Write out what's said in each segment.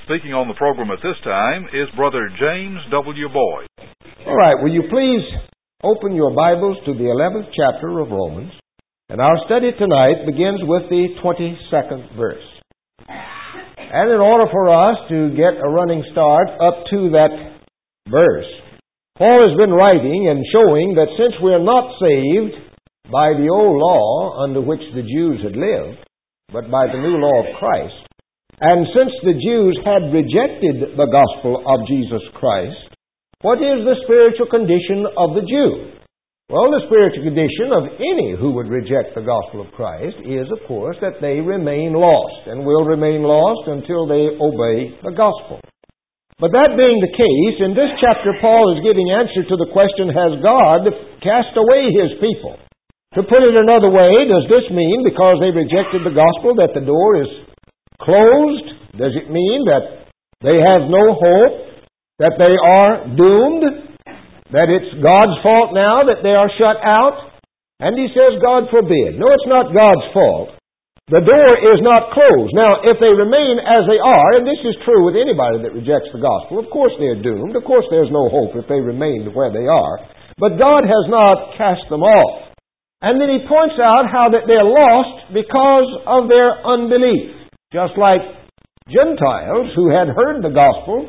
Speaking on the program at this time is Brother James W. Boyd. All right, will you please open your Bibles to the 11th chapter of Romans. And our study tonight begins with the 22nd verse. And in order for us to get a running start up to that verse, Paul has been writing and showing that since we are not saved by the old law under which the Jews had lived, but by the new law of Christ, and since the Jews had rejected the gospel of Jesus Christ, what is the spiritual condition of the Jew? Well, the spiritual condition of any who would reject the gospel of Christ is, of course, that they remain lost and will remain lost until they obey the gospel. But that being the case, in this chapter Paul is giving answer to the question, has God cast away His people? To put it another way, does this mean because they rejected the gospel that the door is closed? Does it mean that they have no hope? That they are doomed? That it's God's fault now that they are shut out? And he says, God forbid. No, it's not God's fault. The door is not closed. Now, if they remain as they are, and this is true with anybody that rejects the gospel, of course they're doomed. Of course there's no hope if they remain where they are. But God has not cast them off. And then he points out how that they're lost because of their unbelief. Just like Gentiles who had heard the gospel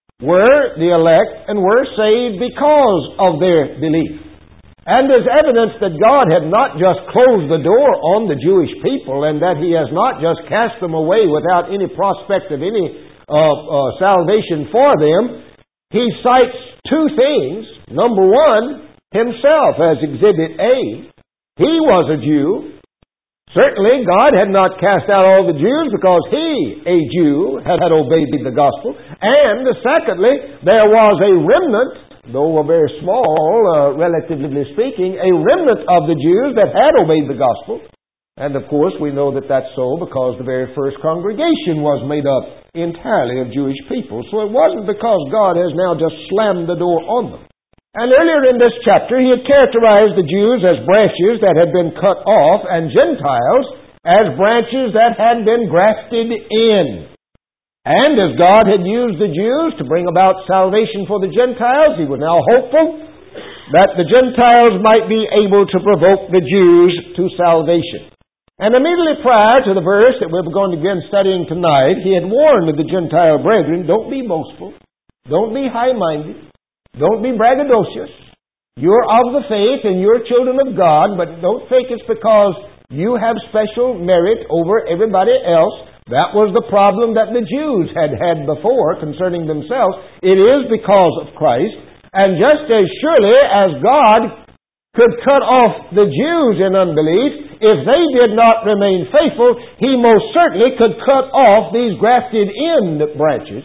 were the elect and were saved because of their belief. And there's evidence that God had not just closed the door on the Jewish people and that He has not just cast them away without any prospect of any salvation for them. He cites two things. Number one, Himself as Exhibit A. He was a Jew. Certainly, God had not cast out all the Jews because He, a Jew, had obeyed the gospel. And secondly, there was a remnant, though a very small, relatively speaking, a remnant of the Jews that had obeyed the gospel. And of course, we know that that's so because the very first congregation was made up entirely of Jewish people. So it wasn't because God has now just slammed the door on them. And earlier in this chapter, he had characterized the Jews as branches that had been cut off and Gentiles as branches that had been grafted in. And as God had used the Jews to bring about salvation for the Gentiles, he was now hopeful that the Gentiles might be able to provoke the Jews to salvation. And immediately prior to the verse that we're going to begin studying tonight, he had warned the Gentile brethren, don't be boastful, don't be high-minded, don't be braggadocious. You're of the faith and you're children of God, but don't think it's because you have special merit over everybody else. That was the problem that the Jews had had before concerning themselves. It is because of Christ. And just as surely as God could cut off the Jews in unbelief, if they did not remain faithful, He most certainly could cut off these grafted-in branches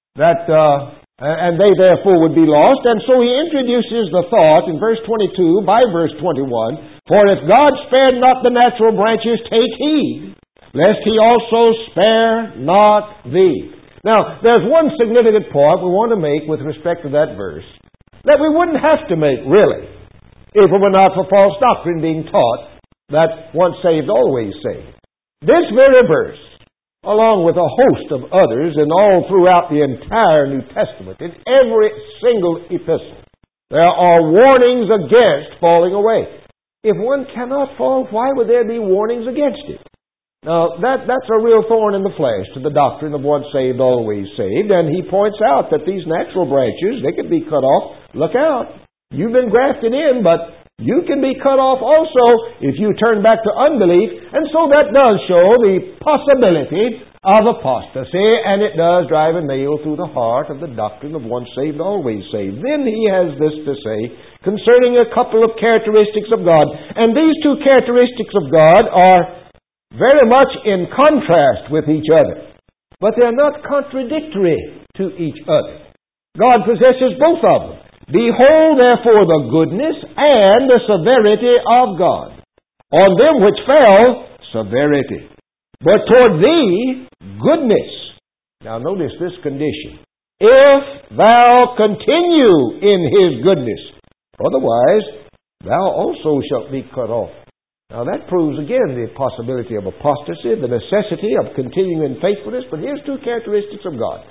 and they therefore would be lost. And so he introduces the thought in verse 22 by verse 21, for if God spared not the natural branches, take heed, lest He also spare not thee. Now, there's one significant point we want to make with respect to that verse that we wouldn't have to make, really, if it were not for false doctrine being taught that once saved, always saved. This very verse, along with a host of others, and all throughout the entire New Testament, in every single epistle, there are warnings against falling away. If one cannot fall, why would there be warnings against it? Now, that's a real thorn in the flesh to the doctrine of once saved, always saved, and he points out that these natural branches, they can be cut off. Look out. You've been grafted in, but you can be cut off also if you turn back to unbelief. And so that does show the possibility of apostasy, and it does drive a nail through the heart of the doctrine of once saved, always saved. Then he has this to say concerning a couple of characteristics of God. And these two characteristics of God are very much in contrast with each other. But they're not contradictory to each other. God possesses both of them. Behold, therefore, the goodness and the severity of God. On them which fell, severity. But toward thee, goodness. Now notice this condition. If thou continue in His goodness, otherwise thou also shalt be cut off. Now that proves again the possibility of apostasy, the necessity of continuing in faithfulness. But here's two characteristics of God.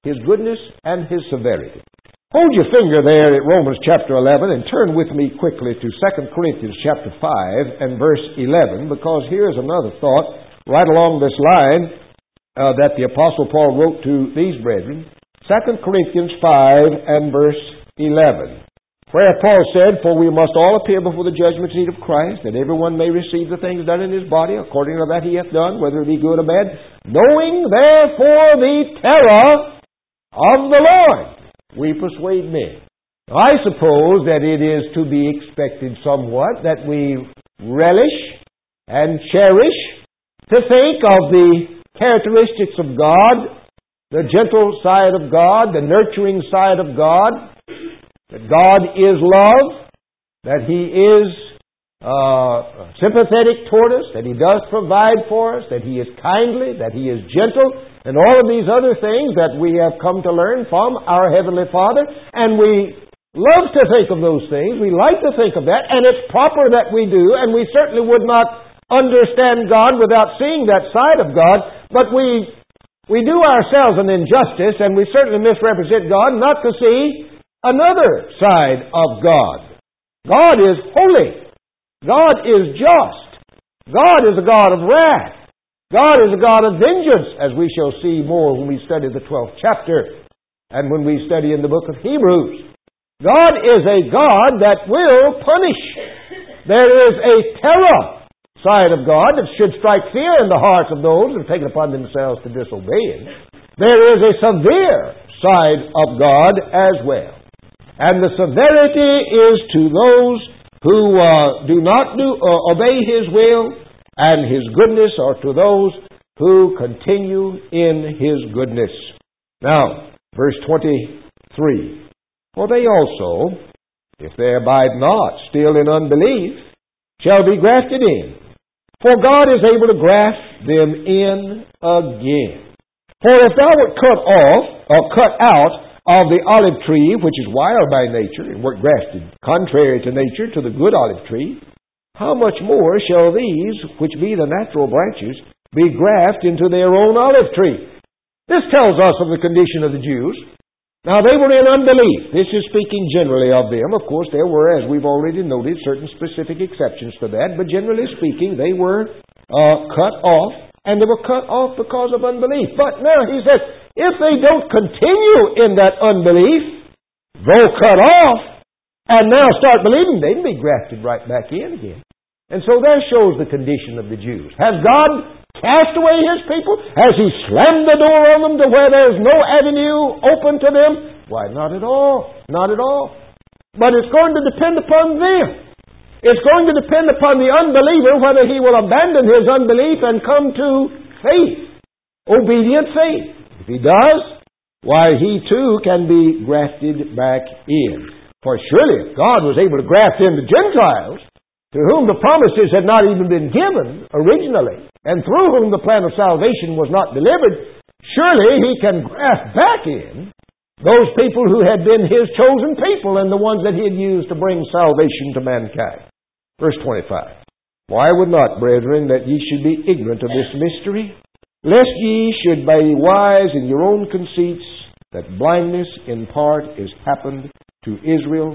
His goodness, and His severity. Hold your finger there at Romans chapter 11 and turn with me quickly to 2 Corinthians chapter 5 and verse 11, because here's another thought right along this line that the Apostle Paul wrote to these brethren. 2 Corinthians 5 and verse 11, where Paul said, "For we must all appear before the judgment seat of Christ, that everyone may receive the things done in his body, according to that he hath done, whether it be good or bad. Knowing therefore the terror of the Lord, we persuade men." Now, I suppose that it is to be expected somewhat that we relish and cherish to think of the characteristics of God, the gentle side of God, the nurturing side of God, that God is love, that He is sympathetic toward us, that He does provide for us, that He is kindly, that He is gentle, and all of these other things that we have come to learn from our Heavenly Father. And we love to think of those things. We like to think of that, and it's proper that we do, and we certainly would not understand God without seeing that side of God. But we do ourselves an injustice, and we certainly misrepresent God not to see another side of God. God is holy. God is just. God is a God of wrath. God is a God of vengeance, as we shall see more when we study the 12th chapter and when we study in the book of Hebrews. God is a God that will punish. There is a terror side of God that should strike fear in the hearts of those who have taken upon themselves to disobey Him. There is a severe side of God as well. And the severity is to those who do not obey His will, and His goodness are to those who continue in His goodness. Now, verse 23. "For they also, if they abide not still in unbelief, shall be grafted in. For God is able to graft them in again. For if thou wert cut off, or cut out of the olive tree, which is wild by nature, and wert grafted, contrary to nature, to the good olive tree, how much more shall these, which be the natural branches, be grafted into their own olive tree?" This tells us of the condition of the Jews. Now, they were in unbelief. This is speaking generally of them. Of course, there were, as we've already noted, certain specific exceptions to that, but generally speaking, they were cut off, and they were cut off because of unbelief. But now, he says, if they don't continue in that unbelief, though cut off, and now start believing, they can be grafted right back in again. And so that shows the condition of the Jews. Has God cast away His people? Has He slammed the door on them to where there's no avenue open to them? Why, not at all. Not at all. But it's going to depend upon them. It's going to depend upon the unbeliever whether he will abandon his unbelief and come to faith, obedient faith. If he does, why, he too can be grafted back in. For surely if God was able to graft in the Gentiles, to whom the promises had not even been given originally, and through whom the plan of salvation was not delivered, surely He can graft back in those people who had been His chosen people and the ones that He had used to bring salvation to mankind. Verse 25. "For I would not, brethren, that ye should be ignorant of this mystery, lest ye should be wise in your own conceits, that blindness in part is happened to Israel,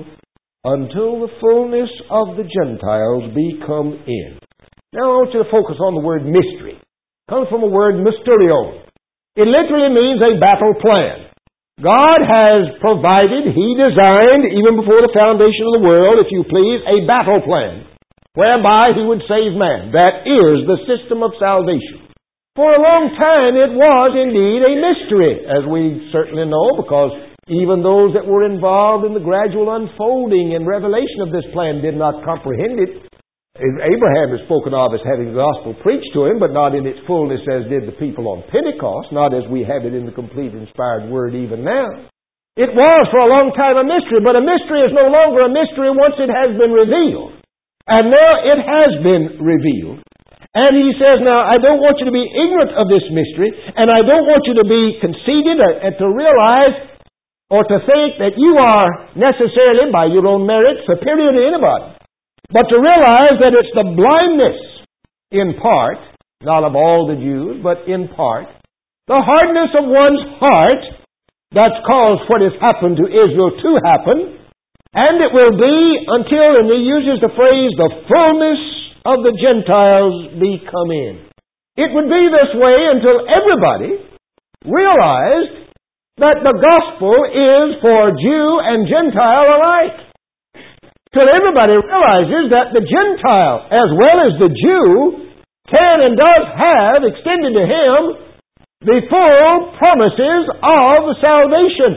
until the fullness of the Gentiles be come in." Now I want you to focus on the word mystery. It comes from the word mysterion. It literally means a battle plan. God has provided, He designed, even before the foundation of the world, if you please, a battle plan, whereby He would save man. That is the system of salvation. For a long time it was indeed a mystery, as we certainly know, because even those that were involved in the gradual unfolding and revelation of this plan did not comprehend it. Abraham is spoken of as having the gospel preached to him, but not in its fullness as did the people on Pentecost, not as we have it in the complete inspired Word even now. It was for a long time a mystery, but a mystery is no longer a mystery once it has been revealed. And now it has been revealed. And he says, now, I don't want you to be ignorant of this mystery, and I don't want you to be conceited and to realize or to think that you are necessarily, by your own merit, superior to anybody. But to realize that it's the blindness, in part, not of all the Jews, but in part, the hardness of one's heart that's caused what has happened to Israel to happen. And it will be until, and he uses the phrase, the fullness of the Gentiles be come in. It would be this way until everybody realized that the gospel is for Jew and Gentile alike. Till everybody realizes that the Gentile, as well as the Jew, can and does have extended to him the full promises of salvation.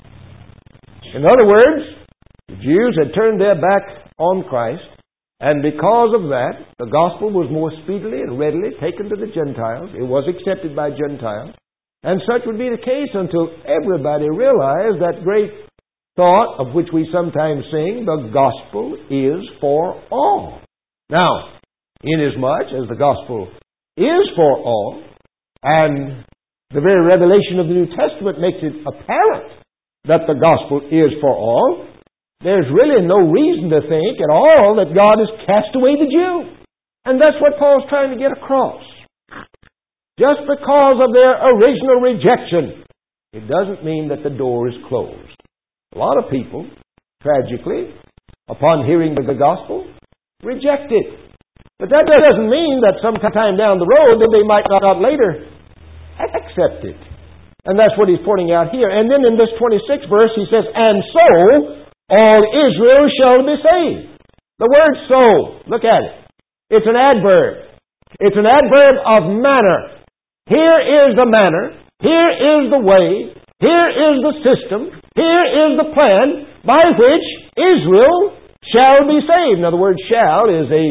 In other words, the Jews had turned their back on Christ, and because of that, the gospel was more speedily and readily taken to the Gentiles. It was accepted by Gentiles. And such would be the case until everybody realized that great thought of which we sometimes sing, the gospel is for all. Now, inasmuch as the gospel is for all, and the very revelation of the New Testament makes it apparent that the gospel is for all, there's really no reason to think at all that God has cast away the Jew. And that's what Paul's trying to get across. Just because of their original rejection, it doesn't mean that the door is closed. A lot of people, tragically, upon hearing the gospel, reject it. But that doesn't mean that sometime down the road that they might not later accept it. And that's what he's pointing out here. And then in this 26th verse he says, and so all Israel shall be saved. The word so, look at it. It's an adverb. It's an adverb of manner. Here is the manner. Here is the way. Here is the system. Here is the plan by which Israel shall be saved. In other words, shall is a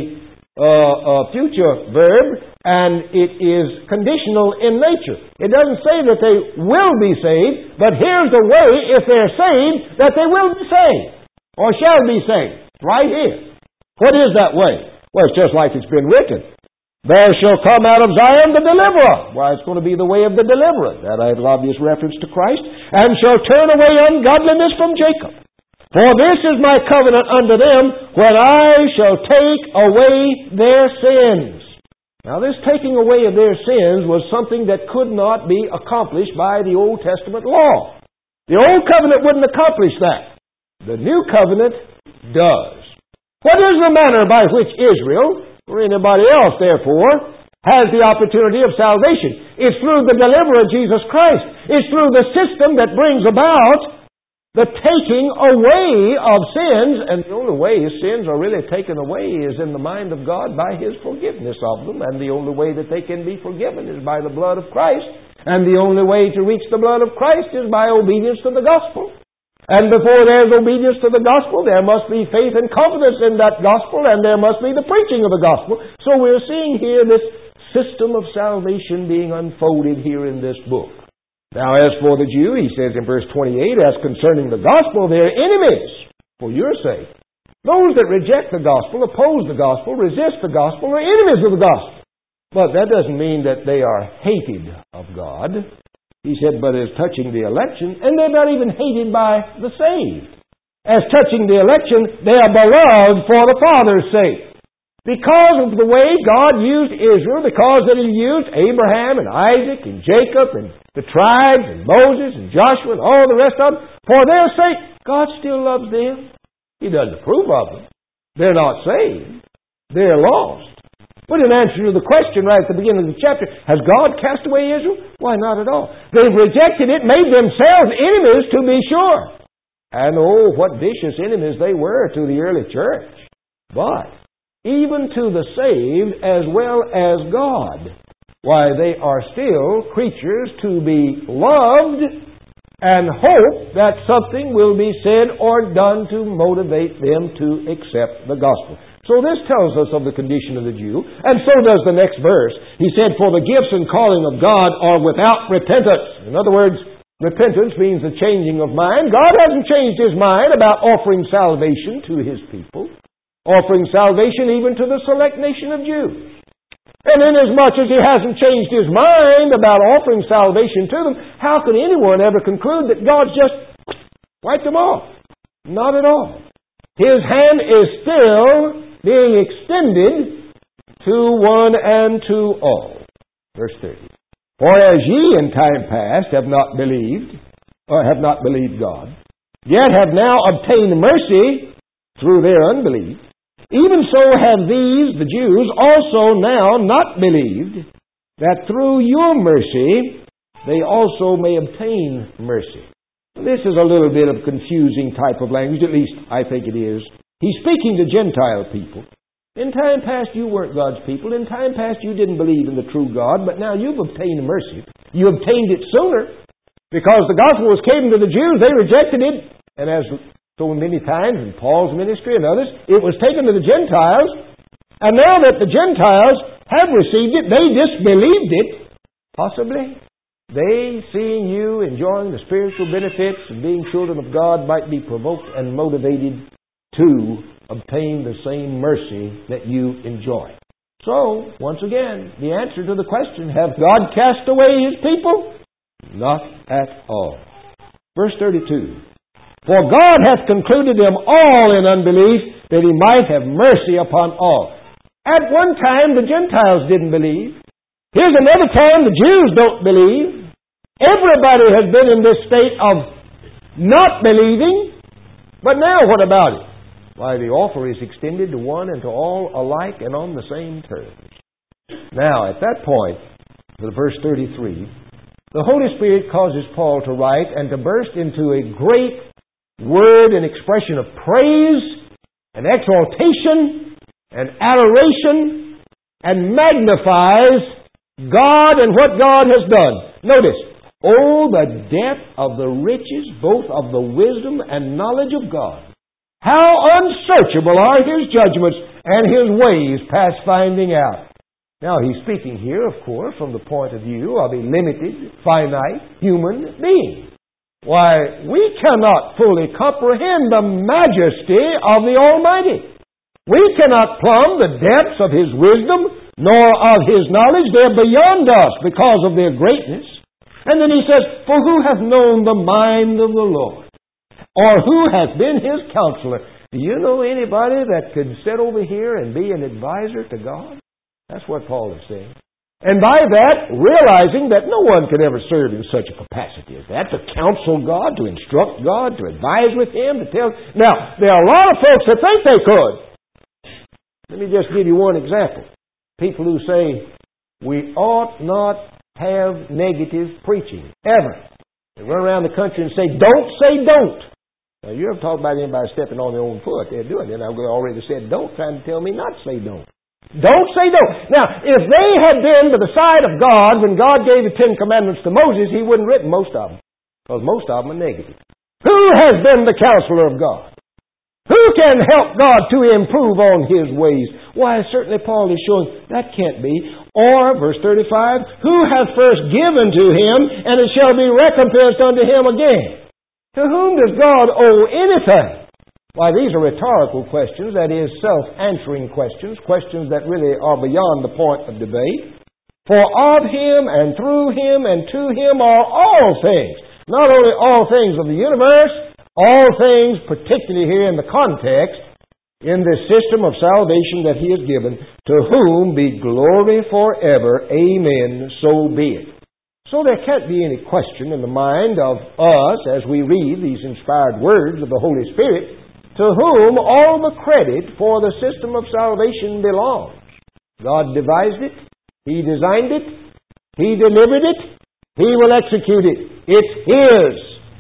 future verb, and it is conditional in nature. It doesn't say that they will be saved, but here's the way, if they're saved, that they will be saved, or shall be saved. Right here. What is that way? Well, it's just like it's been written. There shall come out of Zion the deliverer. Why, it's going to be the way of the deliverer. That has obvious reference to Christ. And shall turn away ungodliness from Jacob. For this is my covenant unto them, when I shall take away their sins. Now, this taking away of their sins was something that could not be accomplished by the Old Testament law. The Old Covenant wouldn't accomplish that. The New Covenant does. What is the manner by which Israel, or anybody else, therefore, has the opportunity of salvation? It's through the deliverer, Jesus Christ. It's through the system that brings about the taking away of sins. And the only way sins are really taken away is in the mind of God by His forgiveness of them. And the only way that they can be forgiven is by the blood of Christ. And the only way to reach the blood of Christ is by obedience to the gospel. And before there's obedience to the gospel, there must be faith and confidence in that gospel, and there must be the preaching of the gospel. So we're seeing here this system of salvation being unfolded here in this book. Now, as for the Jew, he says in verse 28, as concerning the gospel, they're enemies for your sake. Those that reject the gospel, oppose the gospel, resist the gospel, are enemies of the gospel. But that doesn't mean that they are hated of God. He said, but as touching the election, and they're not even hated by the saved. As touching the election, they are beloved for the Father's sake. Because of the way God used Israel, because that He used Abraham and Isaac and Jacob and the tribes and Moses and Joshua and all the rest of them, for their sake, God still loves them. He doesn't approve of them. They're not saved. They're lost. But in answer to the question right at the beginning of the chapter, has God cast away Israel? Why, not at all. They've rejected it, made themselves enemies, to be sure. And oh, what vicious enemies they were to the early church. But even to the saved as well as God, why, they are still creatures to be loved and hope that something will be said or done to motivate them to accept the gospel. So this tells us of the condition of the Jew, and so does the next verse. He said, for the gifts and calling of God are without repentance. In other words, repentance means the changing of mind. God hasn't changed His mind about offering salvation to His people, offering salvation even to the select nation of Jews. And inasmuch as He hasn't changed His mind about offering salvation to them, how can anyone ever conclude that God's just wiped them off? Not at all. His hand is still being extended to one and to all. Verse 30. For as ye in time past have not believed, or have not believed God, yet have now obtained mercy through their unbelief, even so have these, the Jews, also now not believed, that through your mercy they also may obtain mercy. This is a little bit of confusing type of language, at least I think it is. He's speaking to Gentile people. In time past you weren't God's people. In time past you didn't believe in the true God, but now you've obtained mercy. You obtained it sooner because the gospel was given to the Jews. They rejected it. And as so many times in Paul's ministry and others, it was taken to the Gentiles. And now that the Gentiles have received it, they disbelieved it. Possibly they, seeing you enjoying the spiritual benefits of being children of God, might be provoked and motivated to obtain the same mercy that you enjoy. So, once again, the answer to the question, have God cast away His people? Not at all. Verse 32. For God hath concluded them all in unbelief, that He might have mercy upon all. At one time, the Gentiles didn't believe. Here's another time the Jews don't believe. Everybody has been in this state of not believing. But now what about it? Why, the offer is extended to one and to all alike and on the same terms. Now, at that point, for verse 33, the Holy Spirit causes Paul to write and to burst into a great word and expression of praise and exaltation and adoration and magnifies God and what God has done. Notice, oh, the depth of the riches, both of the wisdom and knowledge of God. How unsearchable are His judgments and His ways past finding out. Now, he's speaking here, of course, from the point of view of a limited, finite human being. Why, we cannot fully comprehend the majesty of the Almighty. We cannot plumb the depths of His wisdom, nor of His knowledge. They're beyond us because of their greatness. And then he says, for who hath known the mind of the Lord? Or who hath been His counselor? Do you know anybody that could sit over here and be an advisor to God? That's what Paul is saying. And by that, realizing that no one could ever serve in such a capacity as that, to counsel God, to instruct God, to advise with Him, to tell. Now, there are a lot of folks that think they could. Let me just give you one example. People who say, we ought not have negative preaching, ever. They run around the country and say, don't say don't. Now, you ever talk about anybody stepping on their own foot? They're doing it. I've already said don't, trying to tell me not to say don't. Don't say don't. Now, if they had been by the side of God when God gave the Ten Commandments to Moses, He wouldn't have written most of them, because most of them are negative. Who has been the counselor of God? Who can help God to improve on His ways? Why, certainly Paul is showing that can't be. Or, verse 35, who hath first given to him, and it shall be recompensed unto him again? To whom does God owe anything? Why, these are rhetorical questions, that is, self-answering questions, questions that really are beyond the point of debate. For of Him, and through Him, and to Him are all things. Not only all things of the universe, all things, particularly here in the context, in this system of salvation that He has given, to whom be glory forever. Amen. So be it. So there can't be any question in the mind of us as we read these inspired words of the Holy Spirit, to whom all the credit for the system of salvation belongs. God devised it. He designed it. He delivered it. He will execute it. It's His.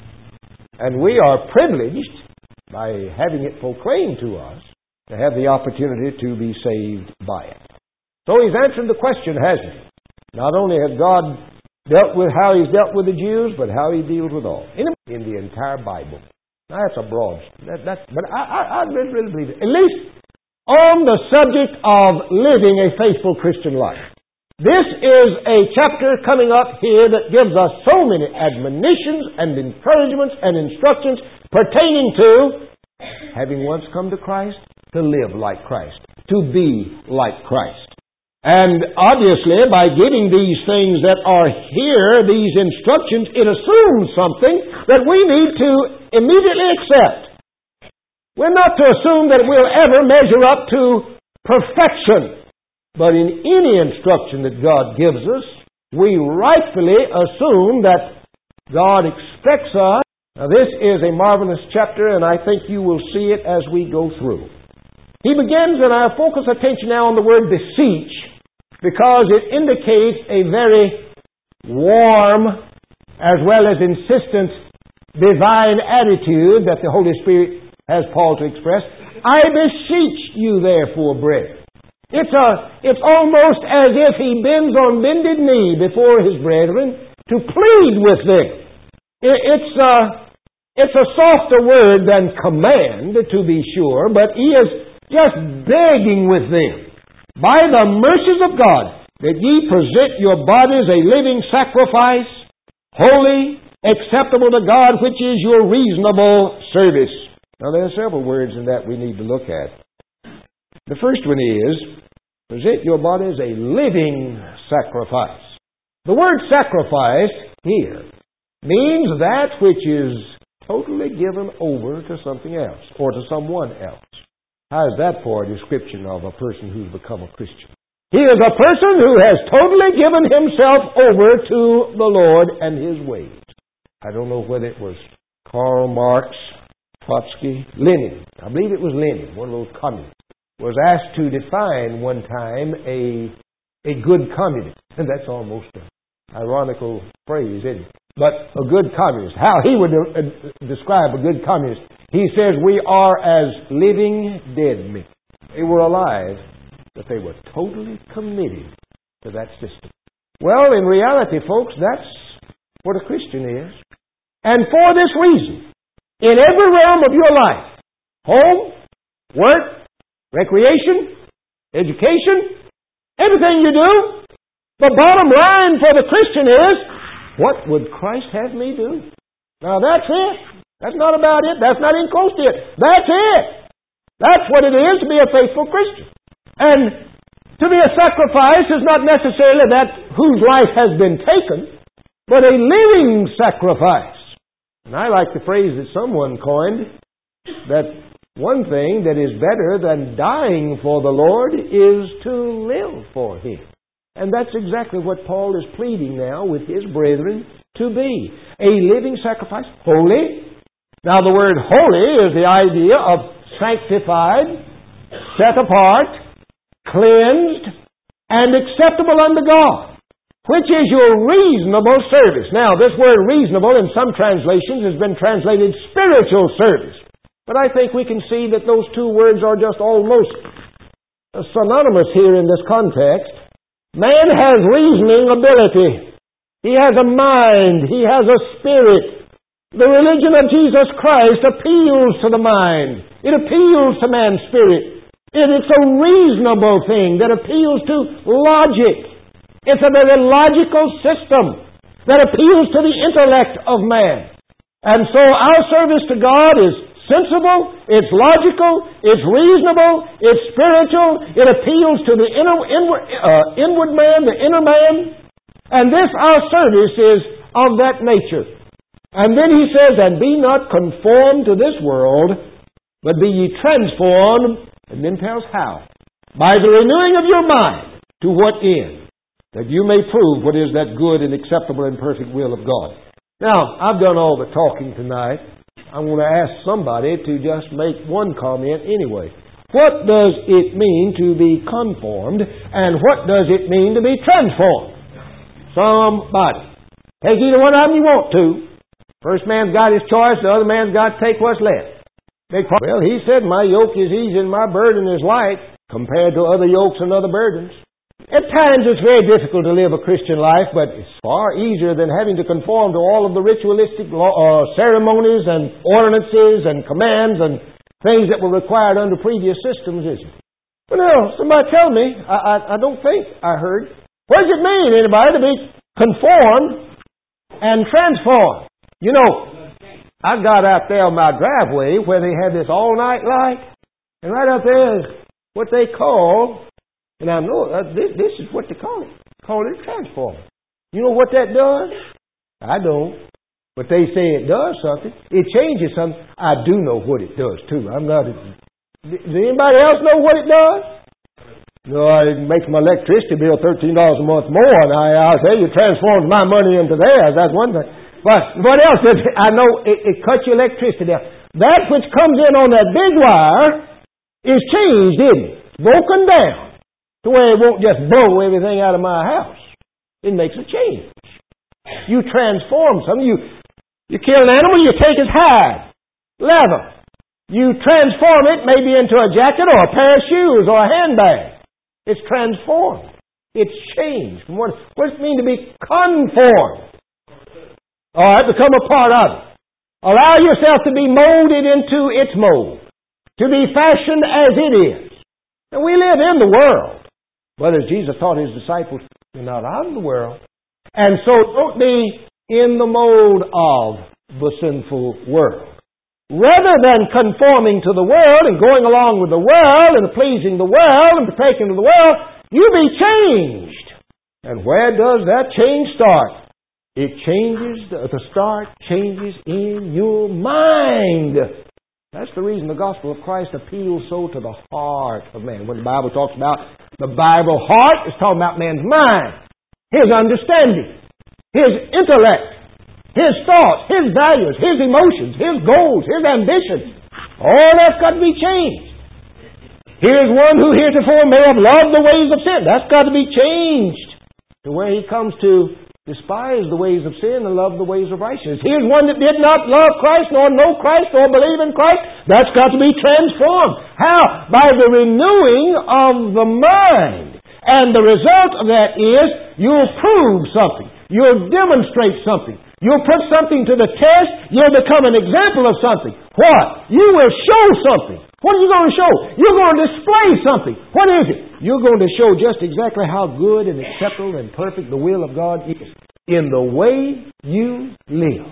And we are privileged, by having it proclaimed to us, to have the opportunity to be saved by it. So He's answered the question, hasn't He? Not only has God dealt with how He's dealt with the Jews, but how He deals with all. In the entire Bible. Now, that's a broad... but I really believe it. At least on the subject of living a faithful Christian life. This is a chapter coming up here that gives us so many admonitions and encouragements and instructions pertaining to having once come to Christ, to live like Christ, to be like Christ. And obviously, by giving these things that are here, these instructions, it assumes something that we need to immediately accept. We're not to assume that we'll ever measure up to perfection. But in any instruction that God gives us, we rightfully assume that God expects us Now, this is a marvelous chapter, and I think you will see it as we go through. He begins, and I'll focus attention now on the word beseech, because it indicates a very warm as well as insistent divine attitude that the Holy Spirit has Paul to express. I beseech you, therefore, brethren. It's almost as if he bends on bended knee before his brethren to plead with them. It's a softer word than command, to be sure, but he is just begging with them, by the mercies of God, that ye present your bodies a living sacrifice, holy, acceptable to God, which is your reasonable service. Now, there are several words in that we need to look at. The first one is, present your bodies a living sacrifice. The word sacrifice here means that which is totally given over to something else, or to someone else. How is that for a description of a person who's become a Christian? He is a person who has totally given himself over to the Lord and His ways. I don't know whether it was Karl Marx, Trotsky, Lenin. I believe it was Lenin, one of those communists, was asked to define one time a good communist. And that's almost an ironical phrase, isn't it? But a good communist. How he would describe a good communist. He says, we are as living dead men. They were alive, but they were totally committed to that system. Well, in reality, folks, that's what a Christian is. And for this reason, in every realm of your life, home, work, recreation, education, everything you do, the bottom line for the Christian is, what would Christ have me do? Now that's it. That's not about it. That's not even close to it. That's it. That's what it is to be a faithful Christian. And to be a sacrifice is not necessarily that whose life has been taken, but a living sacrifice. And I like the phrase that someone coined, that one thing that is better than dying for the Lord is to live for Him. And that's exactly what Paul is pleading now with his brethren to be. A living sacrifice, holy. Now the word holy is the idea of sanctified, set apart, cleansed, and acceptable unto God, which is your reasonable service. Now this word reasonable in some translations has been translated spiritual service. But I think we can see that those two words are just almost synonymous here in this context. Man has reasoning ability. He has a mind. He has a spirit. The religion of Jesus Christ appeals to the mind. It appeals to man's spirit. It's a reasonable thing that appeals to logic. It's a very logical system that appeals to the intellect of man. And so our service to God is sensible, it's logical, it's reasonable, it's spiritual, it appeals to the inward man, the inner man. And this, our service, is of that nature. And then he says, and be not conformed to this world, but be ye transformed, and then tells how. By the renewing of your mind, to what end? That you may prove what is that good and acceptable and perfect will of God. Now, I've done all the talking tonight. I want to ask somebody to just make one comment anyway. What does it mean to be conformed, and what does it mean to be transformed? Somebody. Take either one of them you want to. First man's got his choice, the other man's got to take what's left. Well, he said, my yoke is easy and my burden is light compared to other yokes and other burdens. At times it's very difficult to live a Christian life, but it's far easier than having to conform to all of the ritualistic ceremonies and ordinances and commands and things that were required under previous systems, isn't it? Well, now, somebody tell me, I don't think I heard. What does it mean, anybody, to be conformed and transformed? You know, I got out there on my driveway where they had this all-night light, and right out there is what they call... And I know this is what they call it. Call it a transformer. You know what that does? I don't. But they say it does something. It changes something. I do know what it does, too. I'm not... Does anybody else know what it does? No, it makes my electricity bill $13 a month more. And I'll tell you, it transforms my money into theirs. That's one thing. But what else? I know it cuts your electricity down. That which comes in on that big wire is changed, isn't it? Broken down to where it won't just blow everything out of my house. It makes a change. You transform something. You kill an animal, you take its hide, leather. You transform it maybe into a jacket or a pair of shoes or a handbag. It's transformed. It's changed. What does it mean to be conformed? All right, become a part of it. Allow yourself to be molded into its mold. To be fashioned as it is. And we live in the world. But as Jesus taught His disciples, you're not out of the world. And so don't be in the mold of the sinful world. Rather than conforming to the world and going along with the world and pleasing the world and partaking of the world, you be changed. And where does that change start? It changes, the start changes in your mind. That's the reason the gospel of Christ appeals so to the heart of man. When the Bible talks about the Bible heart, it's talking about man's mind, his understanding, his intellect, his thoughts, his values, his emotions, his goals, his ambitions. All that's got to be changed. Here's one who heretofore may have loved the ways of sin. That's got to be changed to where he comes to despise the ways of sin and love the ways of righteousness. Here's one that did not love Christ, nor know Christ, nor believe in Christ. That's got to be transformed. How? By the renewing of the mind. And the result of that is you'll prove something. You'll demonstrate something. You'll put something to the test. You'll become an example of something. What? You will show something. What are you going to show? You're going to display something. What is it? You're going to show just exactly how good and acceptable and perfect the will of God is in the way you live.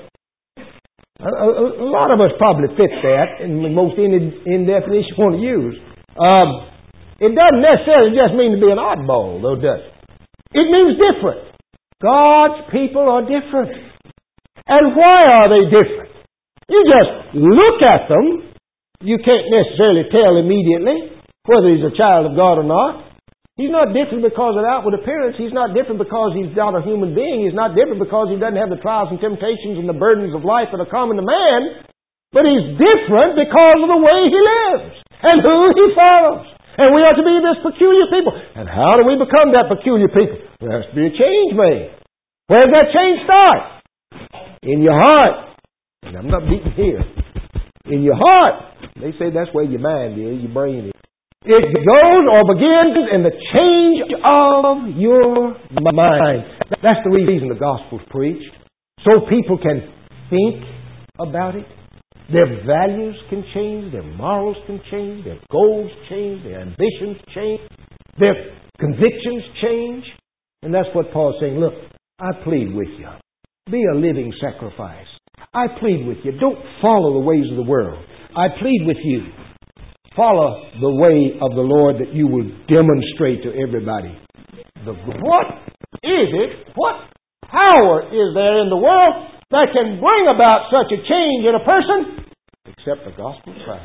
A lot of us probably fit that in the most in definition you want to use. It doesn't necessarily just mean to be an oddball, though, does it? It means different. God's people are different. And why are they different? You just look at them. You can't necessarily tell immediately whether he's a child of God or not. He's not different because of outward appearance. He's not different because he's not a human being. He's not different because he doesn't have the trials and temptations and the burdens of life that are common to man. But he's different because of the way he lives and who he follows. And we are to be this peculiar people. And how do we become that peculiar people? There has to be a change made. Where does that change start? In your heart. And I'm not beating here. In your heart. They say that's where your mind is, your brain is. It goes or begins in the change of your mind. That's the reason the gospel's preached. So people can think about it. Their values can change, their morals can change, their goals change, their ambitions change, their convictions change. And that's what Paul's saying. Look, I plead with you. Be a living sacrifice. I plead with you. Don't follow the ways of the world. I plead with you. Follow the way of the Lord that you will demonstrate to everybody. What is it? What power is there in the world that can bring about such a change in a person except the gospel of Christ?